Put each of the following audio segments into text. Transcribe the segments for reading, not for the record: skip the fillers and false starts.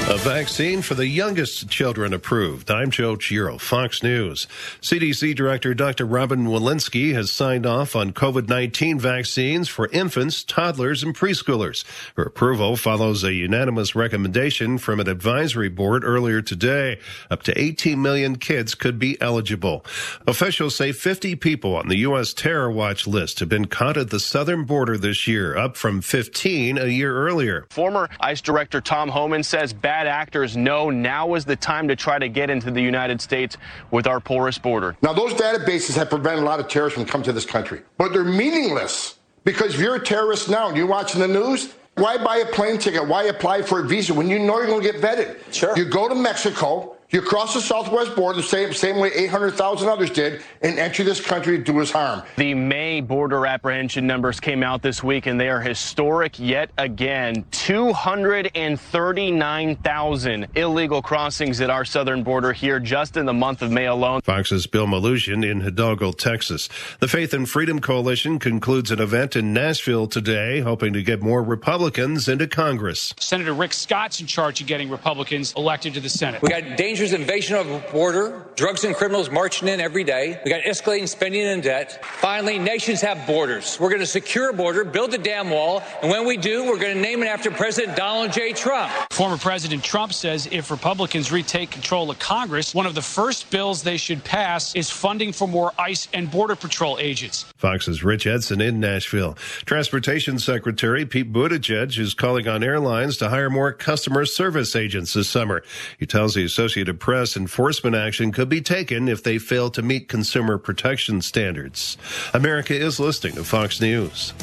A vaccine for the youngest children approved. I'm Joe Giro, Fox News. CDC Director Dr. Robin Walensky has signed off on COVID-19 vaccines for infants, toddlers, and preschoolers. Her approval follows a unanimous recommendation from an advisory board earlier today. Up to 18 million kids could be eligible. Officials say 50 people on the U.S. terror watch list have been caught at the southern border this year, up from 15 a year earlier. Former ICE Director Tom Homan says bad actors know now is the time to try to get into the United States with our porous border. Now, those databases have prevented a lot of terrorists from coming to this country, but they're meaningless because if you're a terrorist now and you're watching the news, why buy a plane ticket? Why apply for a visa when you know you're going to get vetted? Sure. You go to Mexico, you cross the southwest border the same way 800,000 others did and enter this country to do us harm. The May border apprehension numbers came out this week, and they are historic yet again. 239,000 illegal crossings at our southern border here just in the month of May alone. Fox's Bill Malutian in Hidalgo, Texas. The Faith and Freedom Coalition concludes an event in Nashville today, hoping to get more Republicans into Congress. Senator Rick Scott's in charge of getting Republicans elected to the Senate. We got dangerous invasion of the border, drugs and criminals marching in every day. We got escalating spending and debt. Finally, nations have borders. We're going to secure a border, build a dam wall, and when we do, we're going to name it after President Donald J. Trump. Former President Trump says if Republicans retake control of Congress, one of the first bills they should pass is funding for more ICE and Border Patrol agents. Fox's Rich Edson in Nashville. Transportation Secretary Pete Buttigieg is calling on airlines to hire more customer service agents this summer. He tells the Associated Press enforcement action could be taken if they fail to meet consumer protection standards. America is listening to Fox News.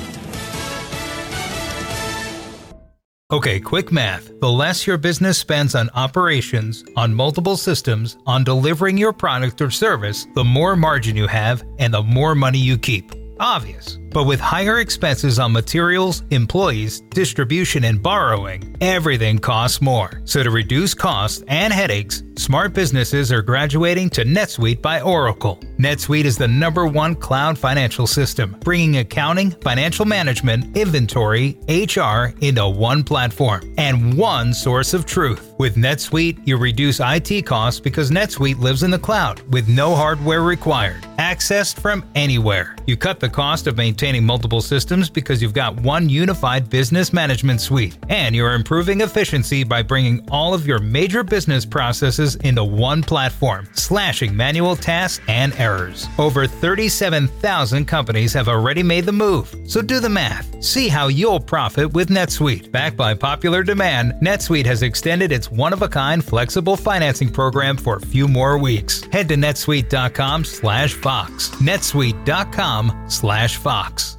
Okay, quick math. The less your business spends on operations, on multiple systems, on delivering your product or service, the more margin you have and the more money you keep. Obvious. But with higher expenses on materials, employees, distribution, and borrowing, everything costs more. So to reduce costs and headaches, smart businesses are graduating to NetSuite by Oracle. NetSuite is the #1 cloud financial system, bringing accounting, financial management, inventory, HR into one platform and one source of truth. With NetSuite, you reduce IT costs because NetSuite lives in the cloud with no hardware required, accessed from anywhere. You cut the cost of maintaining multiple systems because you've got one unified business management suite, and you're improving efficiency by bringing all of your major business processes into one platform, slashing manual tasks and errors. Over 37,000 companies have already made the move, so do the math. See how you'll profit with NetSuite. Backed by popular demand, NetSuite has extended its one-of-a-kind flexible financing program for a few more weeks. Head to netsuite.com/Fox. netsuite.com/Fox.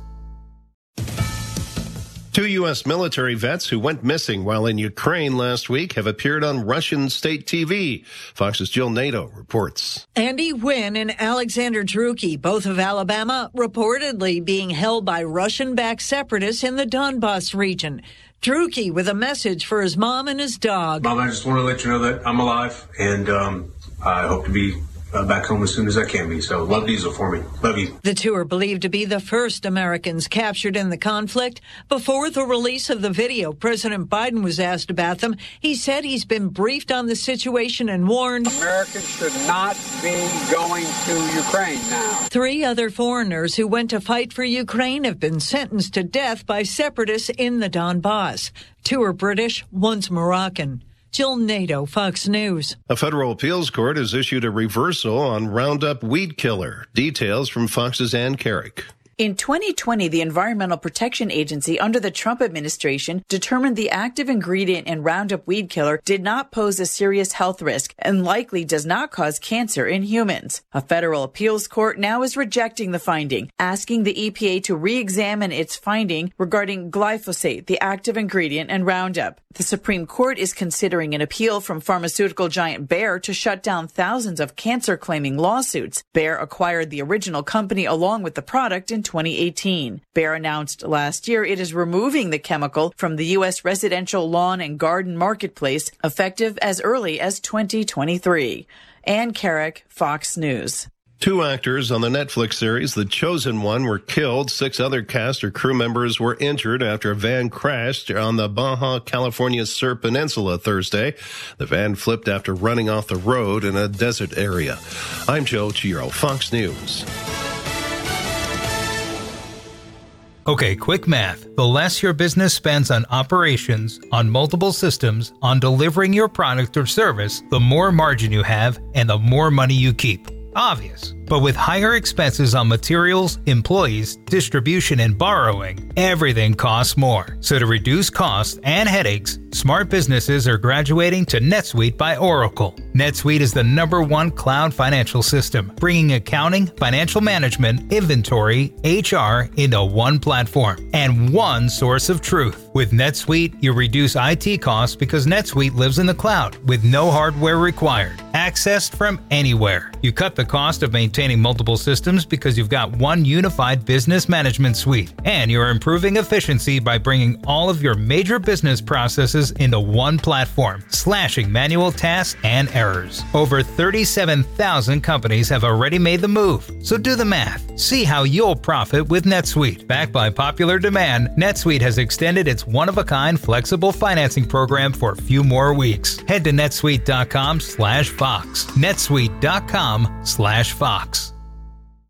2 U.S. military vets who went missing while in Ukraine last week have appeared on Russian state TV. Fox's Jill Nato reports. Andy Wynn and Alexander Drueke, both of Alabama, reportedly being held by Russian-backed separatists in the Donbas region. Drueke with a message for his mom and his dog. Mom, I just want to let you know that I'm alive, and I hope to be back home as soon as I can be. So love Diesel for me. Love you. The two are believed to be the first Americans captured in the conflict. Before the release of the video, President Biden was asked about them. He said he's been briefed on the situation and warned Americans should not be going to Ukraine now. 3 other foreigners who went to fight for Ukraine have been sentenced to death by separatists in the Donbas. 2 are British, 1's Moroccan. Jill Nato, Fox News. A federal appeals court has issued a reversal on Roundup weed killer. Details from Fox's Ann Carrick. In 2020, the Environmental Protection Agency under the Trump administration determined the active ingredient in Roundup weed killer did not pose a serious health risk and likely does not cause cancer in humans. A federal appeals court now is rejecting the finding, asking the EPA to re-examine its finding regarding glyphosate, the active ingredient in Roundup. The Supreme Court is considering an appeal from pharmaceutical giant Bayer to shut down thousands of cancer-claiming lawsuits. Bayer acquired the original company along with the product in 2018. Bayer announced last year it is removing the chemical from the U.S. residential lawn and garden marketplace effective as early as 2023. Ann Carrick, Fox News. 2 actors on the Netflix series The Chosen One were killed. 6 other cast or crew members were injured after a van crashed on the Baja California Sur Peninsula Thursday. The van flipped after running off the road in a desert area. I'm Joe Chiro, Fox News. Okay, quick math. The less your business spends on operations, on multiple systems, on delivering your product or service, the more margin you have and the more money you keep. Obvious. But with higher expenses on materials, employees, distribution, and borrowing, everything costs more. So to reduce costs and headaches, smart businesses are graduating to NetSuite by Oracle. NetSuite is the #1 cloud financial system, bringing accounting, financial management, inventory, HR into one platform and one source of truth. With NetSuite, you reduce IT costs because NetSuite lives in the cloud with no hardware required, accessed from anywhere. You cut the cost of maintaining multiple systems because you've got one unified business management suite, and you're improving efficiency by bringing all of your major business processes into one platform, slashing manual tasks and errors. Over 37,000 companies have already made the move, so do the math. See how you'll profit with NetSuite. Backed by popular demand, NetSuite has extended its one-of-a-kind flexible financing program for a few more weeks. Head to netsuite.com/Fox. netsuite.com/Fox.